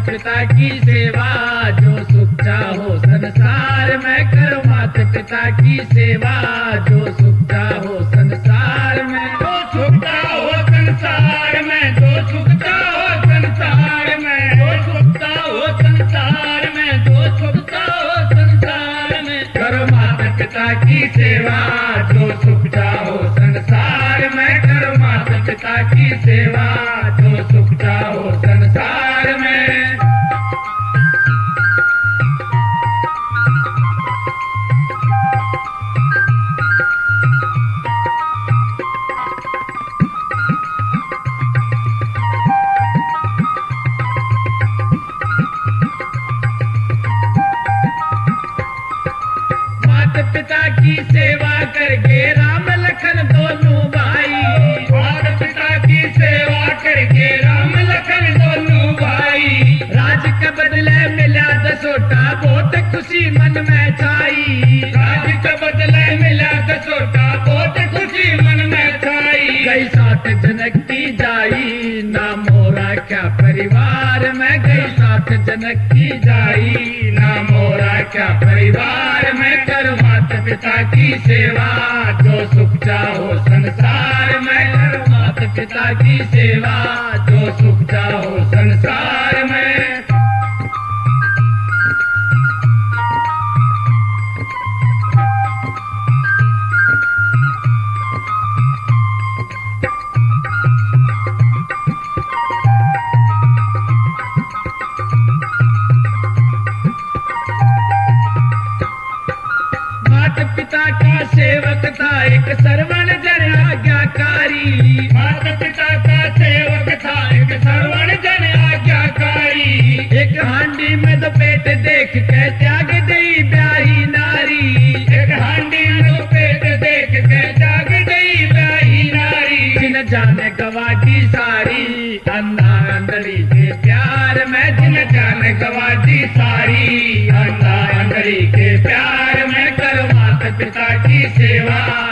पिता की सेवा, जो सुख चाहो संसार में करो माता पिता की सेवा, जो सुख चाहो संसार में, जो सुख चाहो संसार में, जो सुख चाहो संसार में, जो सुख चाहो संसार में, जो सुख चाहो संसार में, करो माता पिता की सेवा, जो सुख चाहो संसार में करो माता पिता की सेवा, जो सुख चाहो संसार में। पिता की सेवा करके राम लखन दोनों भाई, माता पिता की सेवा करके राम लखन दोनों भाई, राज के बदले मिला दसोटा बहुत खुशी मन में छाई, राज के बदले मिला दसोटा बहुत खुशी मन में छाई, गई साथ जनक की जाई ना मोरा क्या परिवार में, गई साथ जनक की जाई ना मोरा क्या परिवार में, करो माता पिता की सेवा, जो सुख चाहो संसार में करो माता पिता की सेवा, जो सुख चाहो संसार में। पिता का सेवक था एक श्रवण जन आज्ञाकारी, माता पिता का सेवक था एक श्रवण जन आज्ञाकारी, एक हांडी में दो पेट देख के त्याग दई ब्याही नारी, एक हांडी में दो पेट देख के त्याग दई ब्याही नारी, जिन जाने गवादी सारी अंधा अंधड़ी के प्यार में, जिन जाने गवादी सारी अंधा अंधड़ी के प्यार में, करो माता पिता की सेवा,